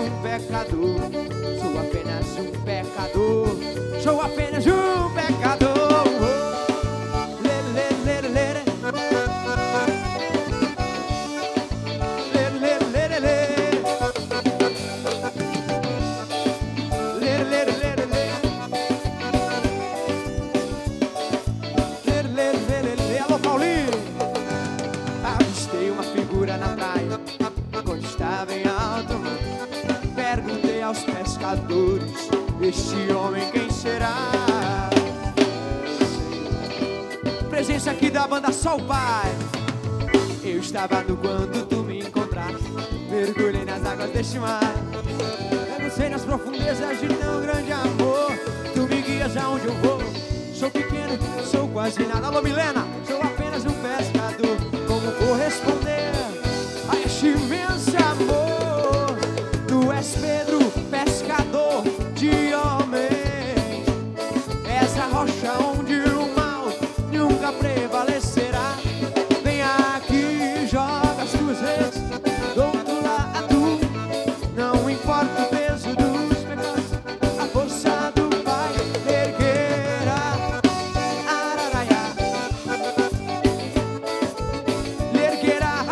um pecador. Sou apenas um pecador. Sou apenas um pecador. Alô, Paulinho. Avistei uma figura na praia quando estava em alto mar. Perguntei aos pescadores: este homem quem será? Presença aqui da banda Só o Pai. Eu estava nu quando tu me encontraste. Mergulhei nas águas deste mar. Mergulhei nas profundezas de tão grande amor. Tu me guias aonde eu vou. Sou pequeno, sou quase nada. Alô, Milena, sou apenas um pescador. Como corresponder a este imenso amor? Tu és Pedro, pescador de homens. És a rocha onde o mal nunca prevalecerá. Vem aqui, joga as tuas redes do outro lado. Não importa o peso dos pecados, a força do Pai erguerá. Araraiá, erguerá.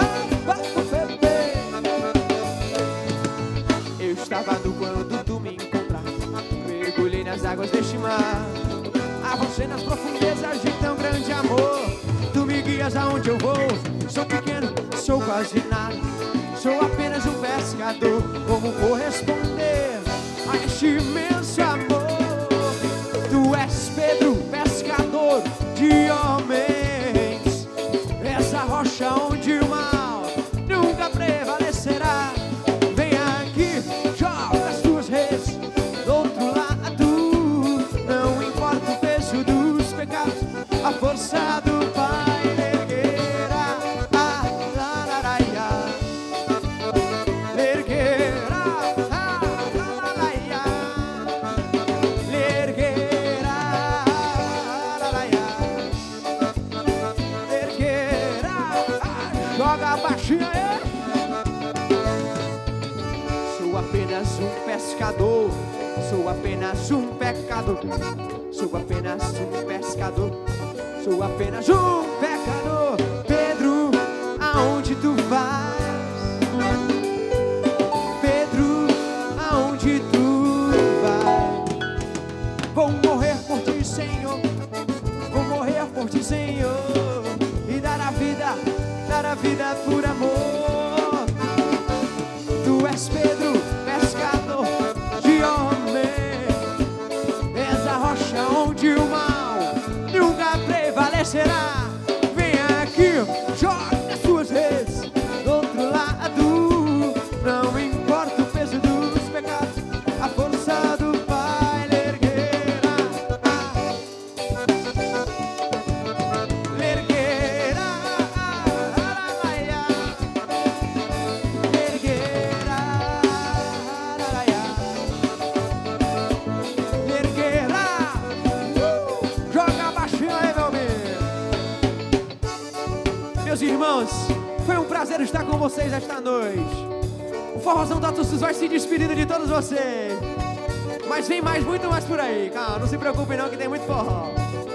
Eu estava nu quando tu me encontraste. Mergulhei nas águas deste mar. Avancei nas profundezas de tão grande amor. Tu me guias aonde eu vou. Sou pequeno, sou quase nada. Sou apenas um pescador. Como corresponder a este imenso amor? Tu és Pedro, pescador de homens. Essa rocha onde o mal nunca prevalecerá. Vem aqui, joga as tuas redes do outro lado. Não importa o peso dos pecados, a força do Pai erguerá. Araraiá, erguerá. Araraiá, erguerá. Araraiá, erguerá. Joga baixinho aí. Sou apenas um pescador. Sou apenas um pecador. Sou apenas um pescador. Sou apenas um pecador. Pedro, aonde tu vais? Pedro, aonde tu vais? Vou morrer por ti, Senhor. Vou morrer por ti, Senhor. E dar a vida por amor. Tu és Pedro, pescador de homens. És a rocha onde o mal nunca prevalecerá. Vem aqui, joga as tuas redes do outro lado. Não importa o peso dos pecados, a força do Pai erguerá. Erguerá. Araraiá, erguerá. Araraiá, erguerá. Joga baixinho aí, meu amigo. Meus irmãos, foi um prazer estar com vocês esta noite. O Forrozão da Tussus vai se despedindo de todos vocês. Mas vem mais, muito mais por aí. Calma, não se preocupe não que tem muito forró.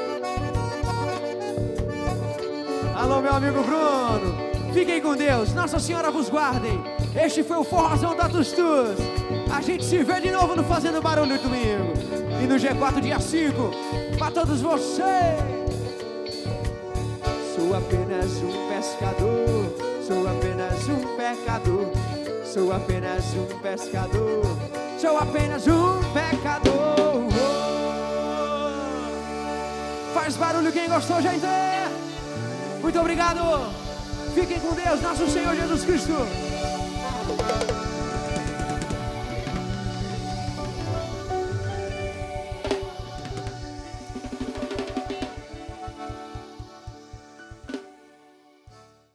Alô, meu amigo Bruno. Fiquem com Deus, Nossa Senhora vos guardem. Este foi o Forrozão da Tussus. A gente se vê de novo no Fazendo Barulho domingo. E no G4 dia 5. Pra todos vocês. Sou apenas um pescador. Sou apenas um pecador. Sou apenas um pescador. Sou apenas um pecador. Faz barulho quem gostou, gente. Muito obrigado. Fiquem com Deus, nosso Senhor Jesus Cristo.